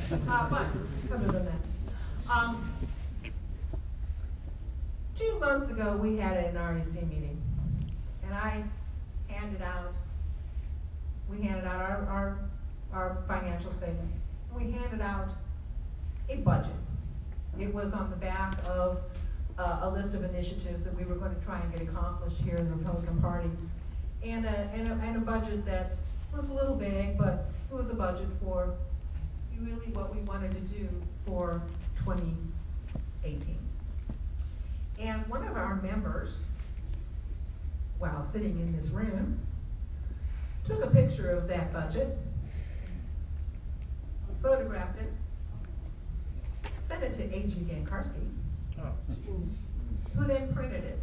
But other than that, 2 months ago we had an REC meeting, and we handed out our financial statement. We handed out a budget. It was on the back of a list of initiatives that we were going to try and get accomplished here in the Republican Party, and a budget that was a little vague, but it was a budget for really what we wanted to do for 2018. And one of our members, while sitting in this room, took a picture of that budget, photographed it, sent it to A.G. Gankarski, who then printed it.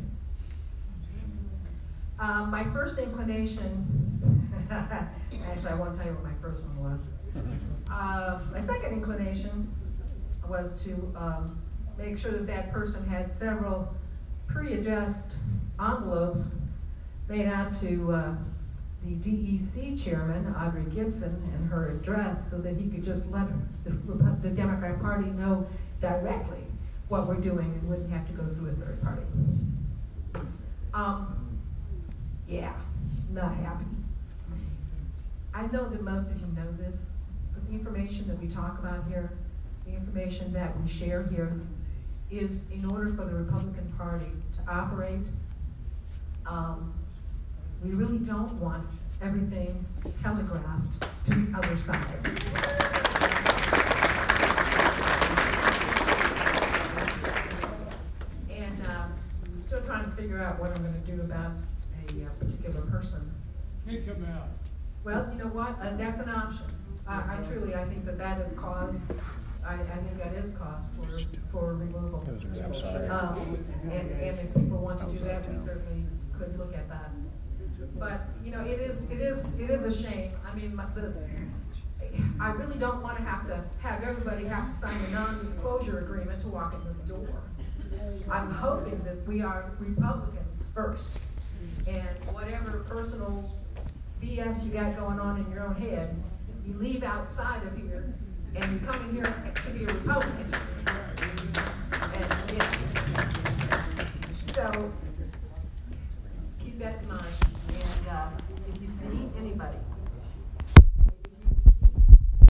My first inclination, actually I won't tell you what my first one was. My second inclination was to make sure that person had several pre-addressed envelopes made out to the DEC chairman, Audrey Gibson, and her address, so that he could just let the Democrat Party know directly what we're doing and wouldn't have to go through a third party. Yeah, not happy. I know that most of you know this, but the information that we talk about here, the information that we share here, is in order for the Republican Party to operate. We really don't want everything telegraphed to the other side. And I'm still trying to figure out what I'm going to do about a particular person. Kick him out. Well, you know what? That's an option. I think that is cause. I think that is cause for removal. And if people want to do that, we certainly could look at that. But you know, it is a shame. I mean, I really don't want to have everybody have to sign a non-disclosure agreement to walk in this door. I'm hoping that we are Republicans first, and whatever personal BS you got going on in your own head, you leave outside of here, and you come in here to be a Republican.